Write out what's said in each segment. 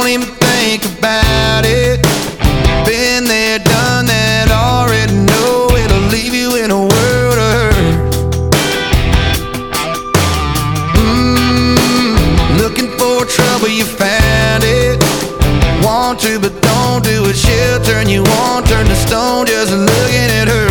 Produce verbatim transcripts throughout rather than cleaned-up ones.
Don't even think about it. Been there, done that, already know it'll leave you in a world of hurt. Mmm, looking for trouble, you found it. Want to, but don't do it. She'll turn you on, turn to stone just looking at her.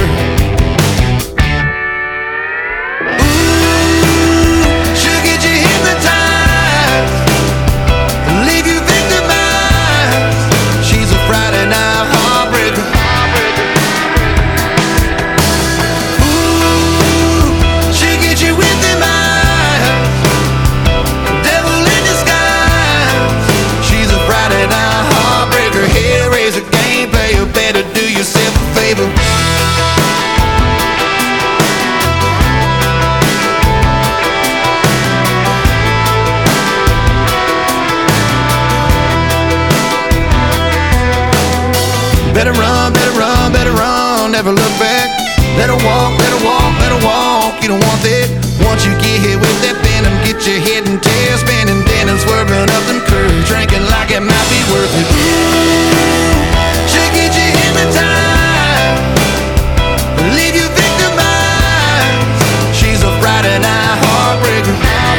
Better run, better run, better run, never look back. Let her walk, let her walk, let her walk. You don't want that. Once you get hit with that venom, get your head and tail spinning, then and swerving up them curves, drinking like it might be worth it. She'll get you hypnotized, leave you victimized. She's a Friday night heartbreaker.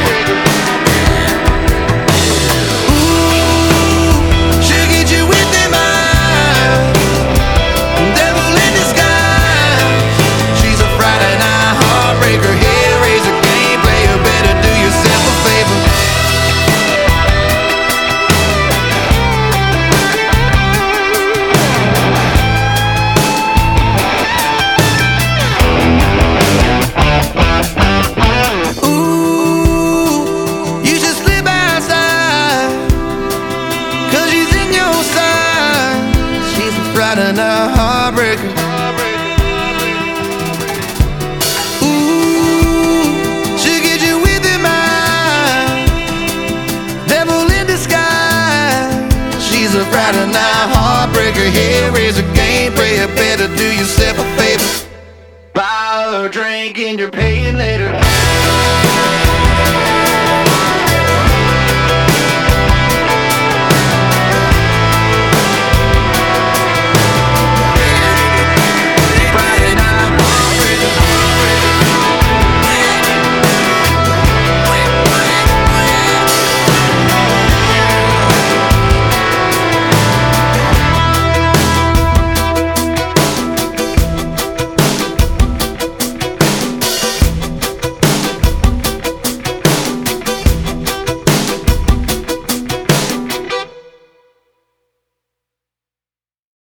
Friday night heartbreaker. Ooh, she'll get you with her mind, devil in disguise. She's a Friday night heartbreaker. Here is a game, pray you better do yourself a favor. Buy her a drink and you're paying later.